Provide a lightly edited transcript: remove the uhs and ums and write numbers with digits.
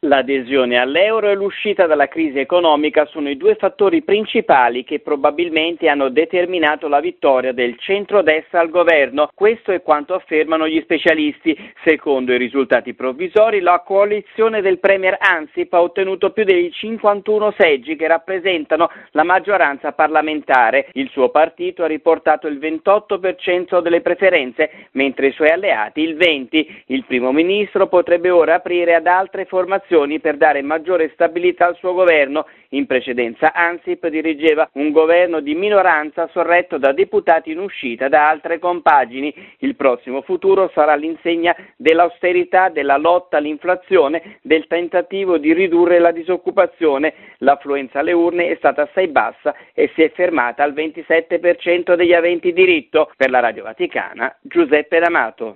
L'adesione all'euro e l'uscita dalla crisi economica sono i due fattori principali che probabilmente hanno determinato la vittoria del centrodestra al governo. Questo è quanto affermano gli specialisti. Secondo i risultati provvisori, la coalizione del premier Ansip ha ottenuto più dei 51 seggi che rappresentano la maggioranza parlamentare. Il suo partito ha riportato il 28% delle preferenze, mentre i suoi alleati il 20%. Il primo ministro potrebbe ora aprire ad altre formazioni per dare maggiore stabilità al suo governo. In precedenza Ansip dirigeva un governo di minoranza sorretto da deputati in uscita da altre compagini. Il prossimo futuro sarà all'insegna dell'austerità, della lotta all'inflazione, del tentativo di ridurre la disoccupazione. L'affluenza alle urne è stata assai bassa e si è fermata al 27% degli aventi diritto. Per la Radio Vaticana, Giuseppe D'Amato.